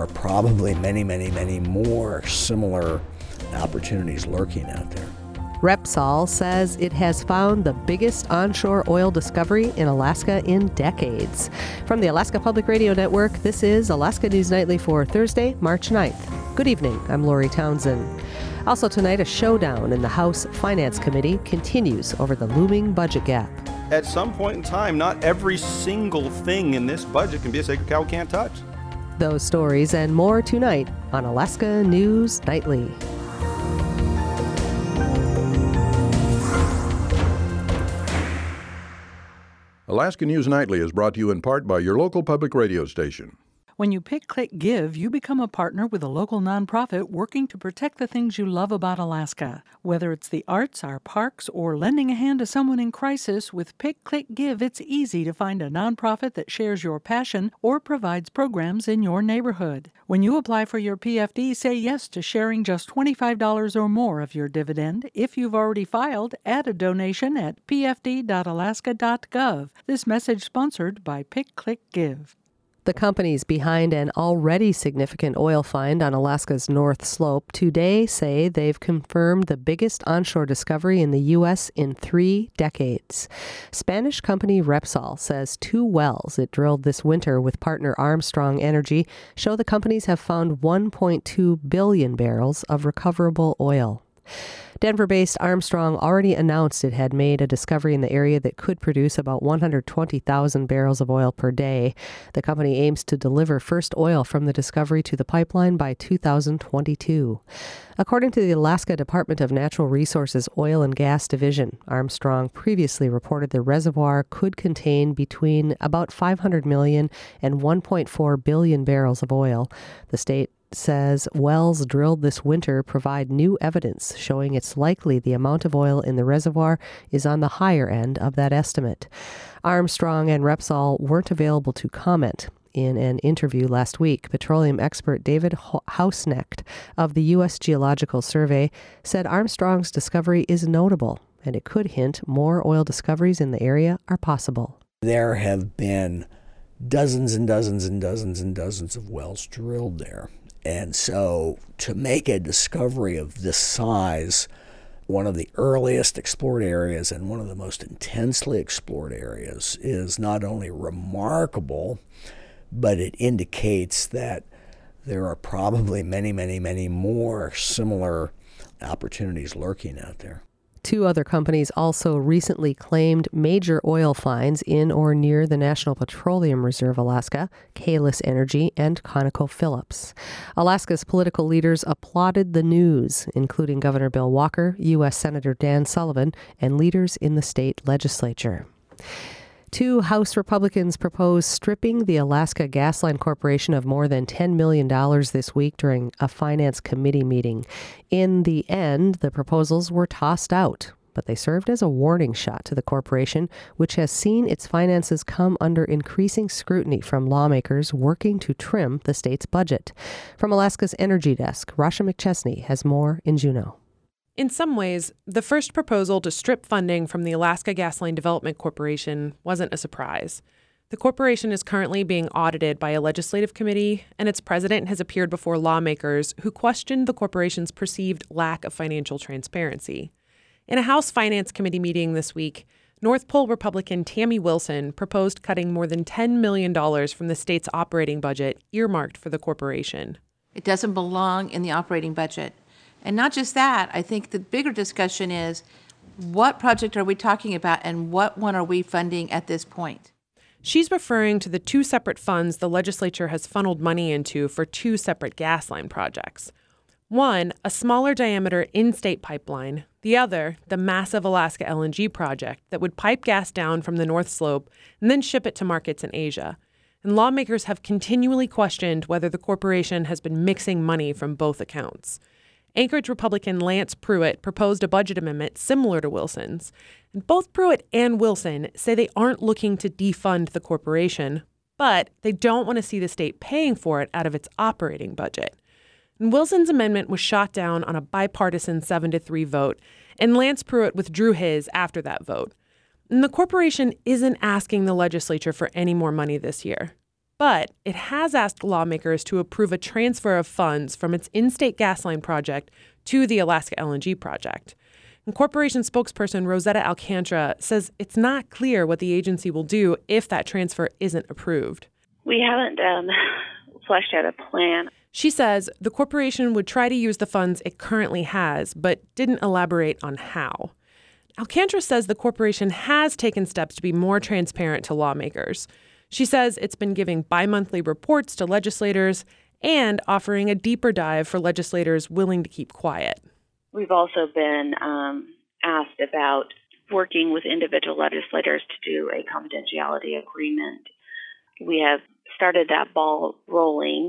are probably many, many, many more similar opportunities lurking out there. Repsol says it has found the biggest onshore oil discovery in Alaska in decades. From the Alaska Public Radio Network, this is Alaska News Nightly for Thursday, March 9th. Good evening, I'm Lori Townsend. Also tonight, a showdown in the House Finance Committee continues over the looming budget gap. At some point in time, not every single thing in this budget can be a sacred cow we can't touch. Those stories and more tonight on Alaska News Nightly. Alaska News Nightly is brought to you in part by your local public radio station. When you pick Click Give, you become a partner with a local nonprofit working to protect the things you love about Alaska. Whether it's the arts, our parks, or lending a hand to someone in crisis, with Pick Click Give, it's easy to find a nonprofit that shares your passion or provides programs in your neighborhood. When you apply for your PFD, say yes to sharing just $25 or more of your dividend. If you've already filed, add a donation at pfd.alaska.gov. This message sponsored by Pick Click Give. The companies behind an already significant oil find on Alaska's North Slope today say they've confirmed the biggest onshore discovery in the U.S. in 3 decades. Spanish company Repsol says 2 wells it drilled this winter with partner Armstrong Energy show the companies have found 1.2 billion barrels of recoverable oil. Denver-based Armstrong already announced it had made a discovery in the area that could produce about 120,000 barrels of oil per day. The company aims to deliver first oil from the discovery to the pipeline by 2022. According to the Alaska Department of Natural Resources Oil and Gas Division, Armstrong previously reported the reservoir could contain between about 500 million and 1.4 billion barrels of oil. The state says wells drilled this winter provide new evidence showing it's likely the amount of oil in the reservoir is on the higher end of that estimate. Armstrong and Repsol weren't available to comment. In an interview last week, petroleum expert David Hausnecht of the U.S. Geological Survey said Armstrong's discovery is notable and it could hint more oil discoveries in the area are possible. There have been dozens and dozens and dozens and dozens of wells drilled there. And so to make a discovery of this size, one of the earliest explored areas and one of the most intensely explored areas, is not only remarkable, but it indicates that there are probably many, many, many more similar opportunities lurking out there. 2 other companies also recently claimed major oil finds in or near the National Petroleum Reserve Alaska, Kalis Energy and ConocoPhillips. Alaska's political leaders applauded the news, including Governor Bill Walker, U.S. Senator Dan Sullivan, and leaders in the state legislature. 2 House Republicans proposed stripping the Alaska Gasline Corporation of more than $10 million this week during a Finance Committee meeting. In the end, the proposals were tossed out, but they served as a warning shot to the corporation, which has seen its finances come under increasing scrutiny from lawmakers working to trim the state's budget. From Alaska's Energy Desk, Rasha McChesney has more in Juneau. In some ways, the first proposal to strip funding from the Alaska Gasline Development Corporation wasn't a surprise. The corporation is currently being audited by a legislative committee, and its president has appeared before lawmakers who questioned the corporation's perceived lack of financial transparency. In a House Finance Committee meeting this week, North Pole Republican Tammy Wilson proposed cutting more than $10 million from the state's operating budget earmarked for the corporation. It doesn't belong in the operating budget. And not just that, I think the bigger discussion is what project are we talking about and what one are we funding at this point? She's referring to the 2 separate funds the legislature has funneled money into for 2 separate gas line projects. One, a smaller diameter in-state pipeline. The other, the massive Alaska LNG project that would pipe gas down from the North Slope and then ship it to markets in Asia. And lawmakers have continually questioned whether the corporation has been mixing money from both accounts. Anchorage Republican Lance Pruitt proposed a budget amendment similar to Wilson's. And both Pruitt and Wilson say they aren't looking to defund the corporation, but they don't want to see the state paying for it out of its operating budget. And Wilson's amendment was shot down on a bipartisan 7-3 vote, and Lance Pruitt withdrew his after that vote. And the corporation isn't asking the legislature for any more money this year. But it has asked lawmakers to approve a transfer of funds from its in-state gas line project to the Alaska LNG project. And corporation spokesperson Rosetta Alcantara says it's not clear what the agency will do if that transfer isn't approved. We haven't fleshed out a plan. She says the corporation would try to use the funds it currently has, but didn't elaborate on how. Alcantara says the corporation has taken steps to be more transparent to lawmakers. She says it's been giving bi-monthly reports to legislators and offering a deeper dive for legislators willing to keep quiet. We've also been asked about working with individual legislators to do a confidentiality agreement. We have started that ball rolling.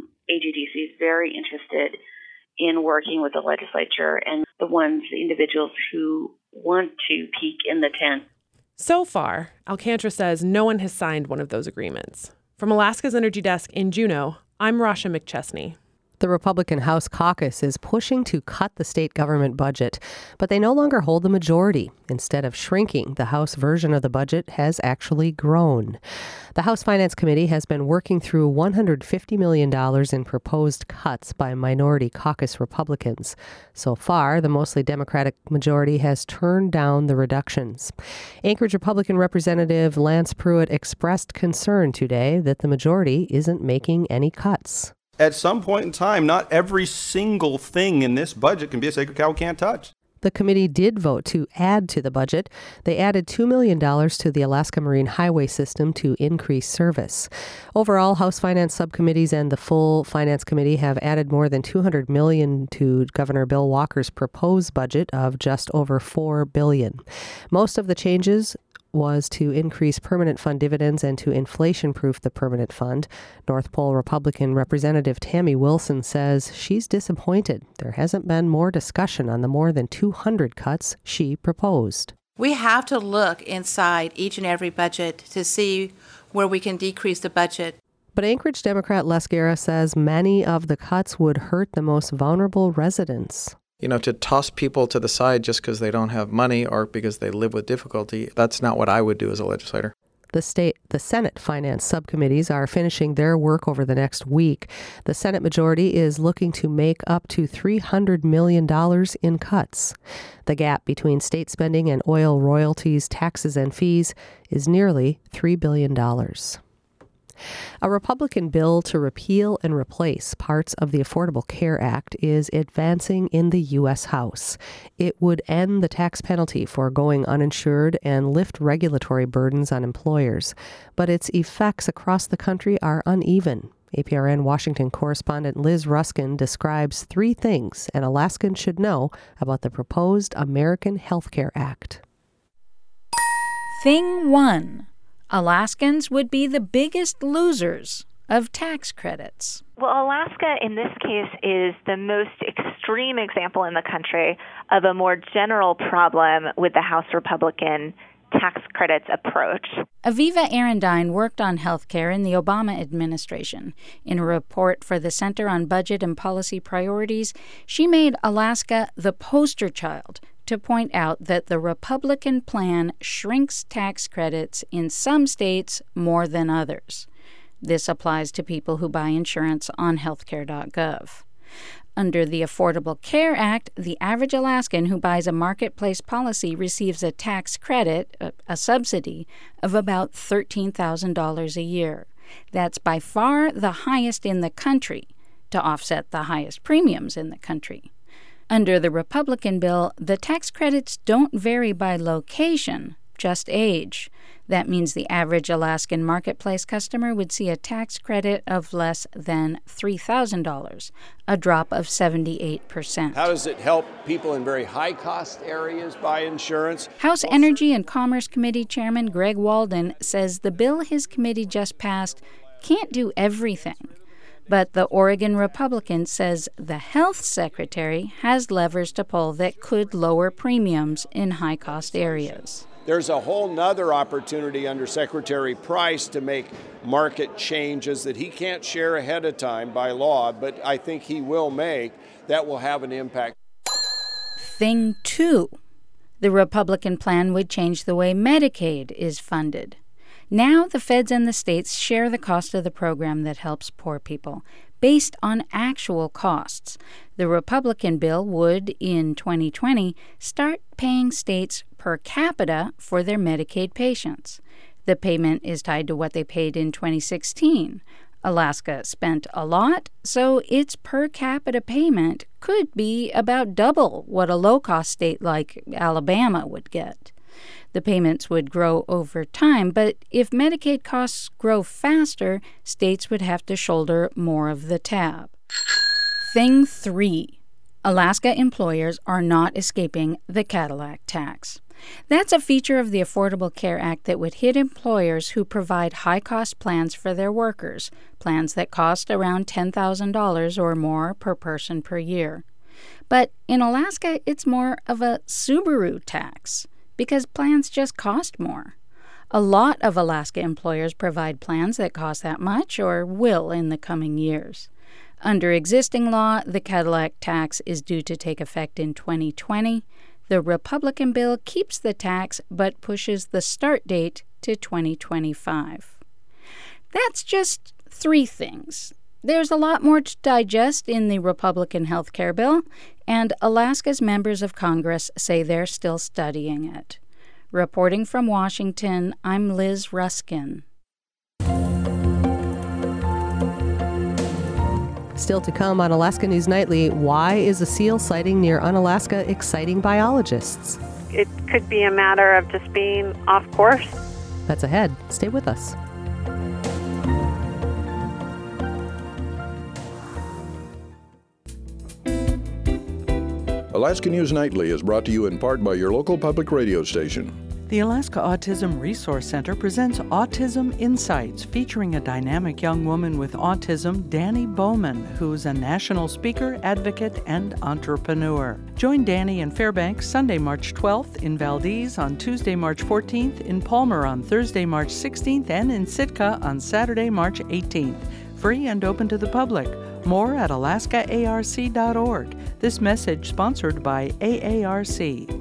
AGDC is very interested in working with the legislature and the individuals who want to peek in the tent. So far, Alcantara says no one has signed one of those agreements. From Alaska's Energy Desk in Juneau, I'm Rasha McChesney. The Republican House caucus is pushing to cut the state government budget, but they no longer hold the majority. Instead of shrinking, the House version of the budget has actually grown. The House Finance Committee has been working through $150 million in proposed cuts by minority caucus Republicans. So far, the mostly Democratic majority has turned down the reductions. Anchorage Republican Representative Lance Pruitt expressed concern today that the majority isn't making any cuts. At some point in time, not every single thing in this budget can be a sacred cow we can't touch. The committee did vote to add to the budget. They added $2 million to the Alaska Marine Highway System to increase service. Overall, House Finance subcommittees and the full Finance Committee have added more than $200 million to Governor Bill Walker's proposed budget of just over $4 billion. Most of the changes was to increase permanent fund dividends and to inflation-proof the permanent fund. North Pole Republican Representative Tammy Wilson says she's disappointed there hasn't been more discussion on the more than 200 cuts she proposed. We have to look inside each and every budget to see where we can decrease the budget. But Anchorage Democrat Les Guerra says many of the cuts would hurt the most vulnerable residents. To toss people to the side just because they don't have money or because they live with difficulty, that's not what I would do as a legislator. The Senate finance subcommittees are finishing their work over the next week. The Senate majority is looking to make up to $300 million in cuts. The gap between state spending and oil royalties, taxes, and fees is nearly $3 billion. A Republican bill to repeal and replace parts of the Affordable Care Act is advancing in the U.S. House. It would end the tax penalty for going uninsured and lift regulatory burdens on employers. But its effects across the country are uneven. APRN Washington correspondent Liz Ruskin describes 3 things an Alaskan should know about the proposed American Health Care Act. Thing 1. Alaskans would be the biggest losers of tax credits. Well, Alaska in this case is the most extreme example in the country of a more general problem with the House Republican tax credits approach. Aviva Arendine worked on health care in the Obama administration. In a report for the Center on Budget and Policy Priorities, she made Alaska the poster child to point out that the Republican plan shrinks tax credits in some states more than others. This applies to people who buy insurance on healthcare.gov. Under the Affordable Care Act, the average Alaskan who buys a marketplace policy receives a tax credit, a subsidy, of about $13,000 a year. That's by far the highest in the country, to offset the highest premiums in the country. Under the Republican bill, the tax credits don't vary by location, just age. That means the average Alaskan marketplace customer would see a tax credit of less than $3,000, a drop of 78%. How does it help people in very high-cost areas buy insurance? House Energy and Commerce Committee Chairman Greg Walden says the bill his committee just passed can't do everything. But the Oregon Republican says the health secretary has levers to pull that could lower premiums in high-cost areas. There's a whole nother opportunity under Secretary Price to make market changes that he can't share ahead of time by law, but I think he will make that will have an impact. Thing 2. The Republican plan would change the way Medicaid is funded. Now the feds and the states share the cost of the program that helps poor people, based on actual costs. The Republican bill would, in 2020, start paying states per capita for their Medicaid patients. The payment is tied to what they paid in 2016. Alaska spent a lot, so its per capita payment could be about double what a low-cost state like Alabama would get. The payments would grow over time, but if Medicaid costs grow faster, states would have to shoulder more of the tab. Thing 3. Alaska employers are not escaping the Cadillac tax. That's a feature of the Affordable Care Act that would hit employers who provide high-cost plans for their workers, plans that cost around $10,000 or more per person per year. But in Alaska, it's more of a Subaru tax, because plans just cost more. A lot of Alaska employers provide plans that cost that much or will in the coming years. Under existing law, the Cadillac tax is due to take effect in 2020. The Republican bill keeps the tax but pushes the start date to 2025. That's just 3 things. There's a lot more to digest in the Republican health care bill, and Alaska's members of Congress say they're still studying it. Reporting from Washington, I'm Liz Ruskin. Still to come on Alaska News Nightly, why is a seal sighting near Unalaska exciting biologists? It could be a matter of just being off course. That's ahead. Stay with us. Alaska News Nightly is brought to you in part by your local public radio station. The Alaska Autism Resource Center presents Autism Insights, featuring a dynamic young woman with autism, Danny Bowman, who's a national speaker, advocate, and entrepreneur. Join Danny in Fairbanks Sunday, March 12th, in Valdez on Tuesday, March 14th, in Palmer on Thursday, March 16th, and in Sitka on Saturday, March 18th. Free and open to the public. More at alaskaarc.org. This message sponsored by AARC.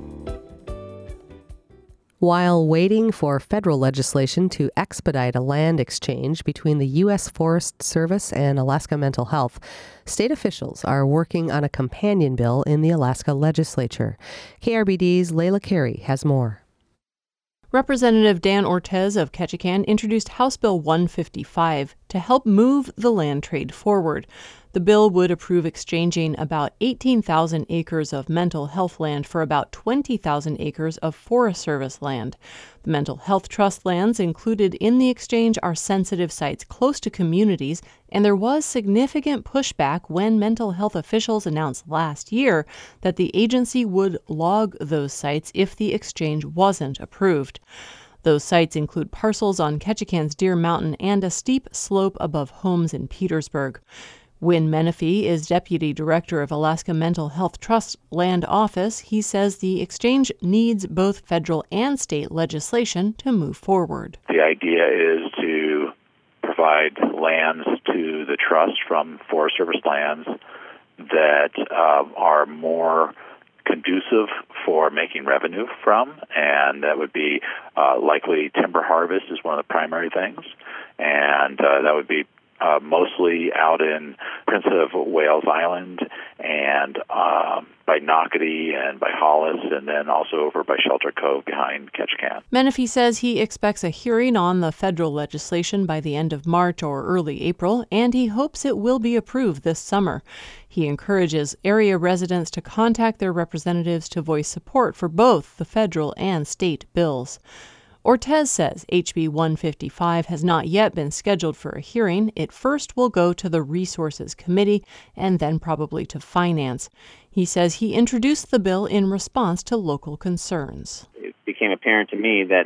While waiting for federal legislation to expedite a land exchange between the U.S. Forest Service and Alaska Mental Health, state officials are working on a companion bill in the Alaska legislature. KRBD's Layla Carey has more. Representative Dan Ortez of Ketchikan introduced House Bill 155 to help move the land trade forward. The bill would approve exchanging about 18,000 acres of mental health land for about 20,000 acres of Forest Service land. The mental health trust lands included in the exchange are sensitive sites close to communities, and there was significant pushback when mental health officials announced last year that the agency would log those sites if the exchange wasn't approved. Those sites include parcels on Ketchikan's Deer Mountain and a steep slope above homes in Petersburg. Wynn Menifee is Deputy Director of Alaska Mental Health Trust Land Office. He says the exchange needs both federal and state legislation to move forward. The idea is to provide lands to the trust from Forest Service lands that are more conducive for making revenue from, and that would be likely timber harvest is one of the primary things, and that would be mostly out in Prince of Wales Island and by Nocatee and by Hollis, and then also over by Shelter Cove behind Ketchikan. Menifee says he expects a hearing on the federal legislation by the end of March or early April, and he hopes it will be approved this summer. He encourages area residents to contact their representatives to voice support for both the federal and state bills. Ortez says HB 155 has not yet been scheduled for a hearing. It first will go to the Resources Committee and then probably to Finance. He says he introduced the bill in response to local concerns. It became apparent to me that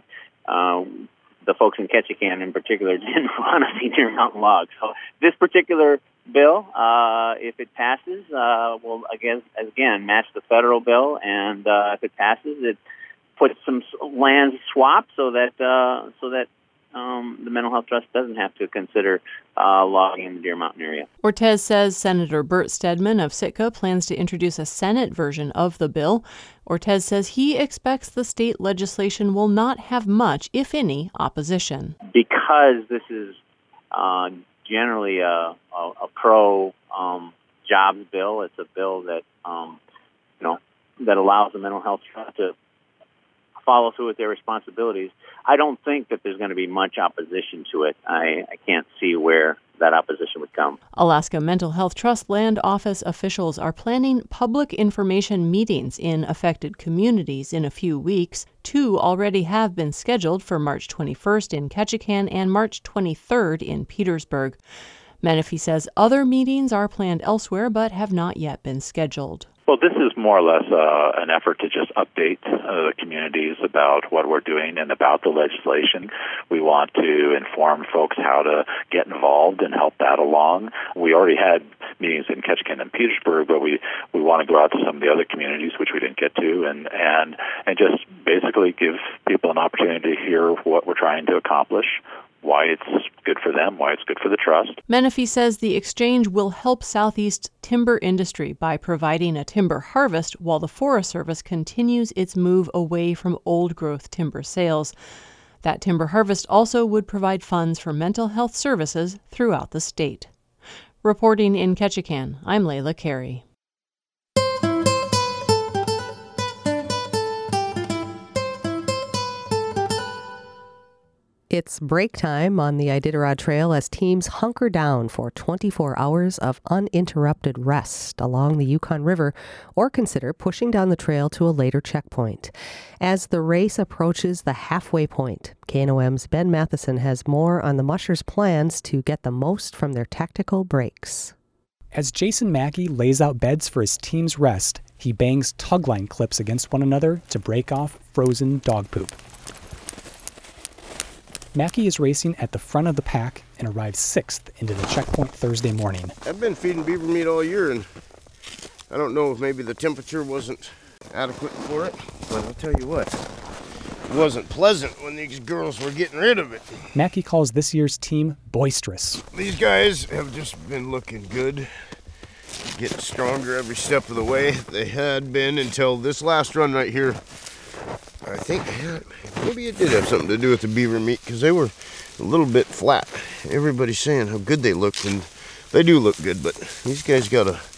the folks in Ketchikan in particular didn't want to see Deer Mountain logs. So this particular bill, if it passes, will again match the federal bill, and if it passes, it put some land swap so that the Mental Health Trust doesn't have to consider logging in the Deer Mountain area. Ortez says Senator Burt Stedman of Sitka plans to introduce a Senate version of the bill. Ortez says he expects the state legislation will not have much, if any, opposition. Because this is generally a pro jobs bill. It's a bill that that allows the Mental Health Trust to follow through with their responsibilities. I don't think that there's going to be much opposition to it. I can't see where that opposition would come. Alaska Mental Health Trust Land Office officials are planning public information meetings in affected communities in a few weeks. 2 already have been scheduled for March 21st in Ketchikan and March 23rd in Petersburg. Menifee says other meetings are planned elsewhere but have not yet been scheduled. Well, this is more or less an effort to just update the communities about what we're doing and about the legislation. We want to inform folks how to get involved and help that along. We already had meetings in Ketchikan and Petersburg, but we want to go out to some of the other communities, which we didn't get to, and just basically give people an opportunity to hear what we're trying to accomplish, why it's good for them, why it's good for the trust. Menifee says the exchange will help Southeast timber industry by providing a timber harvest while the Forest Service continues its move away from old-growth timber sales. That timber harvest also would provide funds for mental health services throughout the state. Reporting in Ketchikan, I'm Layla Carey. It's break time on the Iditarod Trail as teams hunker down for 24 hours of uninterrupted rest along the Yukon River or consider pushing down the trail to a later checkpoint. As the race approaches the halfway point, KNOM's Ben Matheson has more on the mushers' plans to get the most from their tactical breaks. As Jason Mackey lays out beds for his team's rest, he bangs tugline clips against one another to break off frozen dog poop. Mackey is racing at the front of the pack and arrives 6th into the checkpoint Thursday morning. I've been feeding beaver meat all year, and I don't know if maybe the temperature wasn't adequate for it, but I'll tell you what, it wasn't pleasant when these girls were getting rid of it. Mackey calls this year's team boisterous. These guys have just been looking good, getting stronger every step of the way. They had been until this last run right here. I think maybe it did have something to do with the beaver meat because they were a little bit flat. Everybody's saying how good they looked, and they do look good, but these guys got a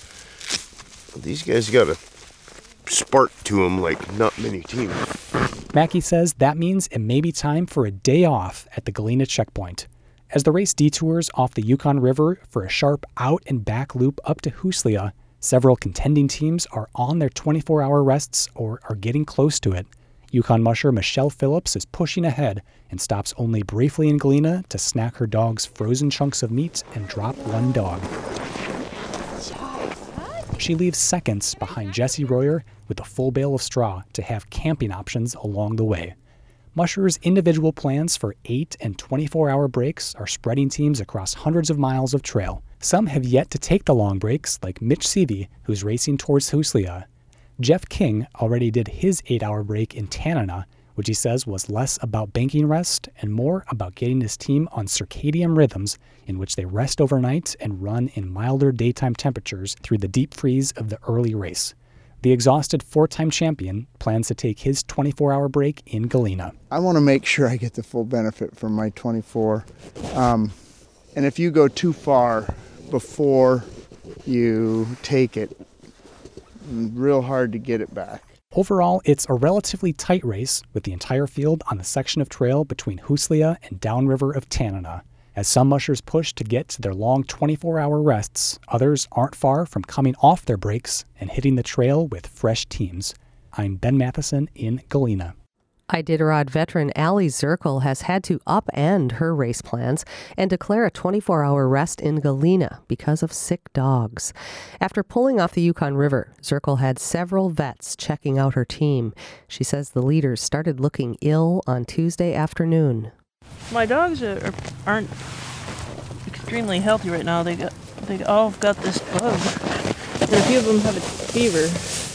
spark to them like not many teams. Mackey says that means it may be time for a day off at the Galena checkpoint. As the race detours off the Yukon River for a sharp out and back loop up to Huslia, several contending teams are on their 24-hour rests or are getting close to it. Yukon musher Michelle Phillips is pushing ahead and stops only briefly in Galena to snack her dog's frozen chunks of meat and drop one dog. She leaves seconds behind Jesse Royer with a full bale of straw to have camping options along the way. Mushers' individual plans for 8 and 24-hour breaks are spreading teams across hundreds of miles of trail. Some have yet to take the long breaks, like Mitch Seavey, who's racing towards Huslia. Jeff King already did his 8-hour break in Tanana, which he says was less about banking rest and more about getting his team on circadian rhythms in which they rest overnight and run in milder daytime temperatures through the deep freeze of the early race. The exhausted 4-time champion plans to take his 24-hour break in Galena. I want to make sure I get the full benefit from my 24. And if you go too far before you take it, real hard to get it back. Overall, it's a relatively tight race with the entire field on the section of trail between Huslia and downriver of Tanana. As some mushers push to get to their long 24-hour rests, others aren't far from coming off their breaks and hitting the trail with fresh teams. I'm Ben Matheson in Galena. Iditarod veteran Allie Zirkle has had to upend her race plans and declare a 24-hour rest in Galena because of sick dogs. After pulling off the Yukon River, Zirkle had several vets checking out her team. She says the leaders started looking ill on Tuesday afternoon. My dogs aren't extremely healthy right now. They all got this bug. And a few of them have a fever.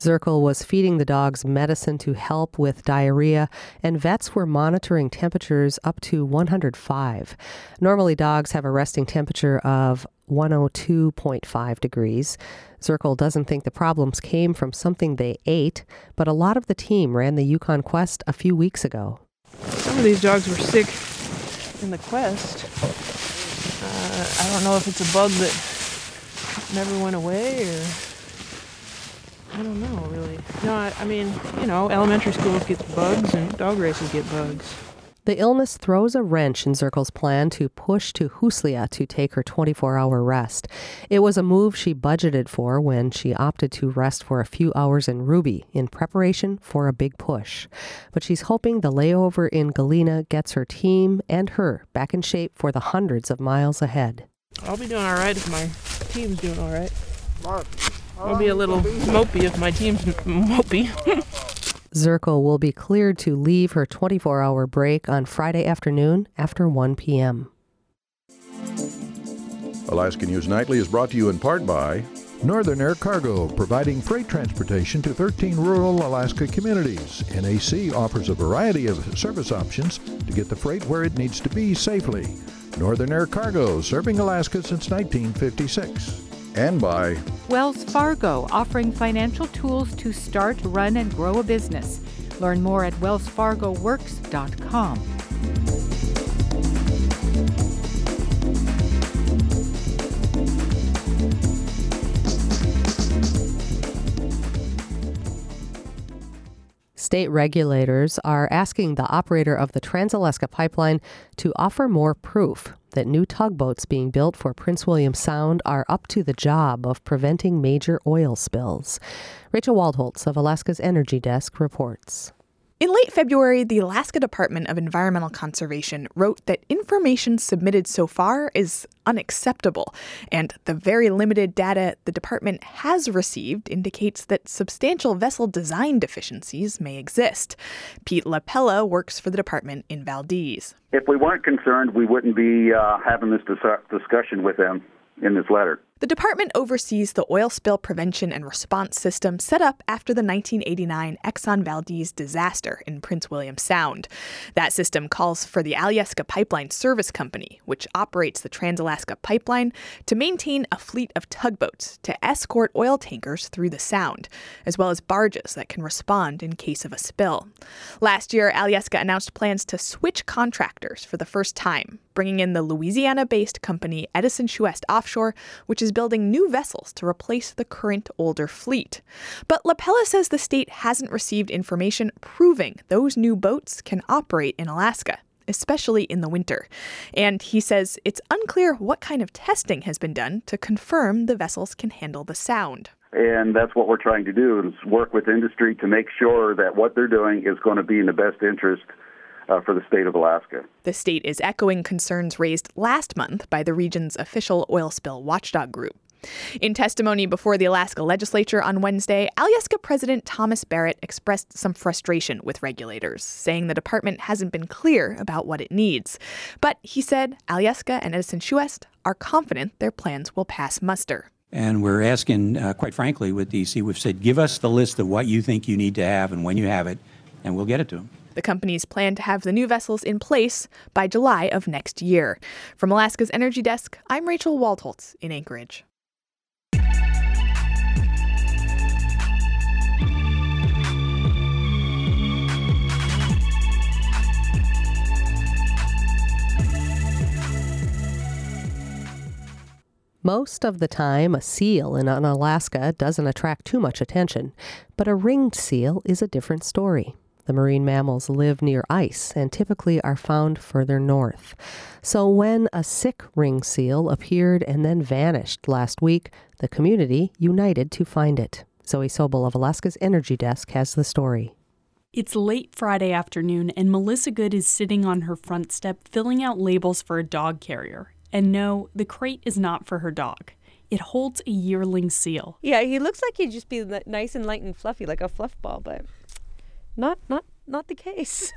Zirkle was feeding the dogs medicine to help with diarrhea, and vets were monitoring temperatures up to 105. Normally, dogs have a resting temperature of 102.5 degrees. Zirkle doesn't think the problems came from something they ate, but a lot of the team ran the Yukon Quest a few weeks ago. Some of these dogs were sick in the Quest. I don't know if it's a bug that never went away or... I don't know, really. No, I mean, elementary schools get bugs and dog races get bugs. The illness throws a wrench in Zirkle's plan to push to Huslia to take her 24-hour rest. It was a move she budgeted for when she opted to rest for a few hours in Ruby in preparation for a big push. But she's hoping the layover in Galena gets her team and her back in shape for the hundreds of miles ahead. I'll be doing all right if my team's doing all right. I'll be a little mopey if my team's mopey. Zirkle will be cleared to leave her 24-hour break on Friday afternoon after 1 p.m. Alaska News Nightly is brought to you in part by Northern Air Cargo, providing freight transportation to 13 rural Alaska communities. NAC offers a variety of service options to get the freight where it needs to be safely. Northern Air Cargo, serving Alaska since 1956. And by Wells Fargo, offering financial tools to start, run, and grow a business. Learn more at wellsfargoworks.com. State regulators are asking the operator of the Trans-Alaska Pipeline to offer more proof that new tugboats being built for Prince William Sound are up to the job of preventing major oil spills. Rachel Waldholtz of Alaska's Energy Desk reports. In late February, the Alaska Department of Environmental Conservation wrote that information submitted so far is unacceptable, and the very limited data the department has received indicates that substantial vessel design deficiencies may exist. Pete LaPella works for the department in Valdez. If we weren't concerned, we wouldn't be having this discussion with them in this letter. The department oversees the oil spill prevention and response system set up after the 1989 Exxon Valdez disaster in Prince William Sound. That system calls for the Alyeska Pipeline Service Company, which operates the Trans-Alaska Pipeline, to maintain a fleet of tugboats to escort oil tankers through the Sound, as well as barges that can respond in case of a spill. Last year, Alyeska announced plans to switch contractors for the first time, bringing in the Louisiana-based company Edison Shuest Offshore, which is building new vessels to replace the current older fleet. But LaPella says the state hasn't received information proving those new boats can operate in Alaska, especially in the winter. And he says it's unclear what kind of testing has been done to confirm the vessels can handle the Sound. And that's what we're trying to do, is work with industry to make sure that what they're doing is going to be in the best interest for the state of Alaska. The state is echoing concerns raised last month by the region's official oil spill watchdog group. In testimony before the Alaska legislature on Wednesday, Alyeska President Thomas Barrett expressed some frustration with regulators, saying the department hasn't been clear about what it needs. But he said Alyeska and Edison Shuest are confident their plans will pass muster. And we're asking, quite frankly, with DC, we've said, give us the list of what you think you need to have and when you have it, and we'll get it to them. The companies plan to have the new vessels in place by July of next year. From Alaska's Energy Desk, I'm Rachel Waldholtz in Anchorage. Most of the time, a seal in Alaska doesn't attract too much attention, but a ringed seal is a different story. The marine mammals live near ice and typically are found further north. So when a sick ringed seal appeared and then vanished last week, the community united to find it. Zoe Sobel of Alaska's Energy Desk has the story. It's late Friday afternoon, and Melissa Good is sitting on her front step filling out labels for a dog carrier. And no, the crate is not for her dog. It holds a yearling seal. Yeah, he looks like he'd just be nice and light and fluffy, like a fluff ball, but not the case.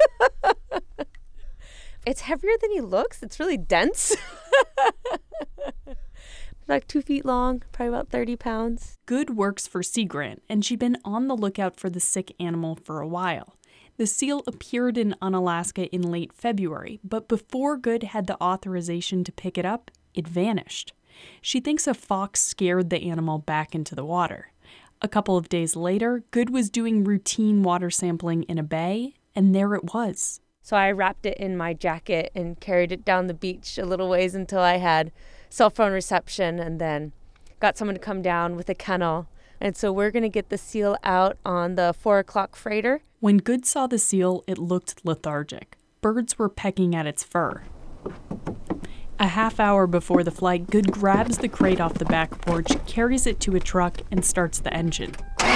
It's heavier than he looks. It's really dense. like 2 feet long, probably about 30 pounds. Good works for Sea Grant, and she'd been on the lookout for the sick animal for a while. The seal appeared in Unalaska in late February, but before Good had the authorization to pick it up, it vanished. She thinks a fox scared the animal back into the water. A couple of days later, Good was doing routine water sampling in a bay, and there it was. So I wrapped it in my jacket and carried it down the beach a little ways until I had cell phone reception, and then got someone to come down with a kennel. And so we're going to get the seal out on the 4 o'clock freighter. When Good saw the seal, it looked lethargic. Birds were pecking at its fur. A half hour before the flight, Good grabs the crate off the back porch, carries it to a truck, and starts the engine.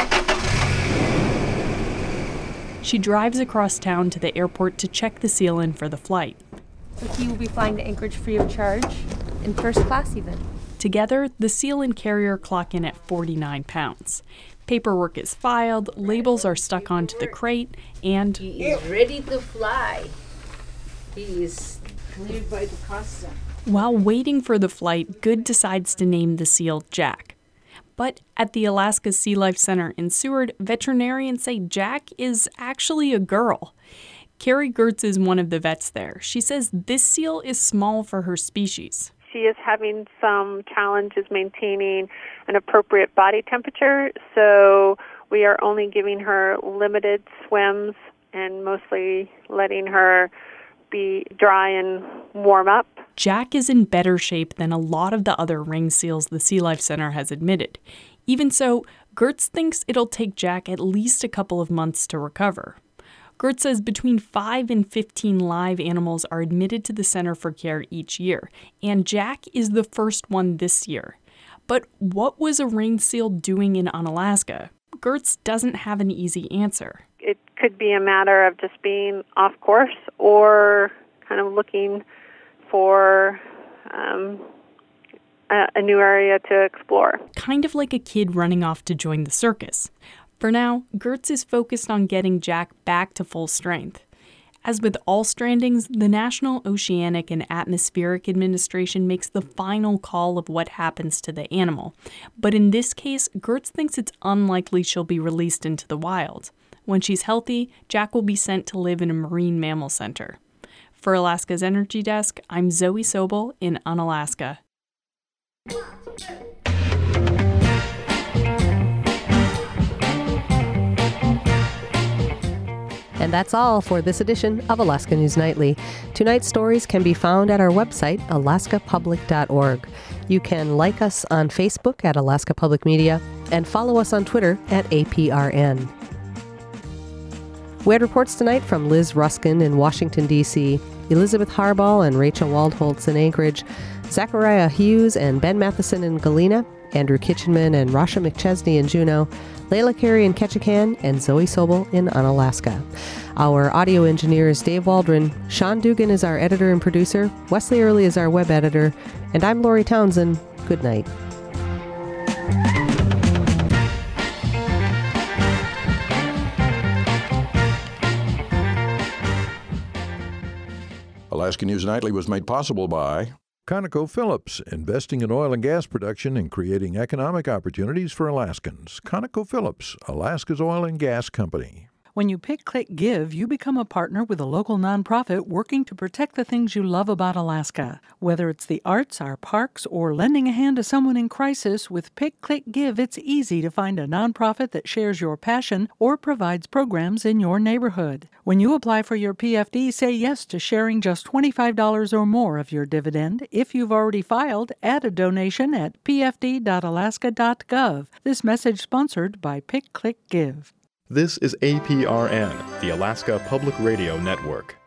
She drives across town to the airport to check the seal in for the flight. So he will be flying to Anchorage free of charge, in first class even. Together, the seal and carrier clock in at 49 pounds. Paperwork is filed, labels are stuck onto the crate, and he is ready to fly. He is cleared by the customs. While waiting for the flight, Good decides to name the seal Jack. But at the Alaska Sea Life Center in Seward, veterinarians say Jack is actually a girl. Carrie Gertz is one of the vets there. She says this seal is small for her species. She is having some challenges maintaining an appropriate body temperature, so we are only giving her limited swims and mostly letting her be dry and warm up. Jack is in better shape than a lot of the other ring seals the Sea Life Center has admitted. Even so, Gertz thinks it'll take Jack at least a couple of months to recover. Gertz says between 5 and 15 live animals are admitted to the center for care each year, and Jack is the first one this year. But what was a ringed seal doing in Unalaska? Gertz doesn't have an easy answer. It could be a matter of just being off course or kind of looking for a new area to explore. Kind of like a kid running off to join the circus. For now, Gertz is focused on getting Jack back to full strength. As with all strandings, the National Oceanic and Atmospheric Administration makes the final call of what happens to the animal. But in this case, Gertz thinks it's unlikely she'll be released into the wild. When she's healthy, Jack will be sent to live in a marine mammal center. For Alaska's Energy Desk, I'm Zoe Sobel in Unalaska. And that's all for this edition of Alaska News Nightly. Tonight's stories can be found at our website, alaskapublic.org. You can like us on Facebook at Alaska Public Media and follow us on Twitter at APRN. We had reports tonight from Liz Ruskin in Washington, D.C., Elizabeth Harbaugh and Rachel Waldholtz in Anchorage, Zachariah Hughes and Ben Matheson in Galena, Andrew Kitchenman and Rasha McChesney in Juneau, Layla Carey in Ketchikan, and Zoe Sobel in Unalaska. Our audio engineer is Dave Waldron, Sean Dugan is our editor and producer, Wesley Early is our web editor, and I'm Lori Townsend. Good night. Alaska News Nightly was made possible by ConocoPhillips, investing in oil and gas production and creating economic opportunities for Alaskans. ConocoPhillips, Alaska's oil and gas company. When you pick, click, give, you become a partner with a local nonprofit working to protect the things you love about Alaska. Whether it's the arts, our parks, or lending a hand to someone in crisis, with Pick, Click, Give, it's easy to find a nonprofit that shares your passion or provides programs in your neighborhood. When you apply for your PFD, say yes to sharing just $25 or more of your dividend. If you've already filed, add a donation at pfd.alaska.gov. This message sponsored by Pick, Click, Give. This is APRN, the Alaska Public Radio Network.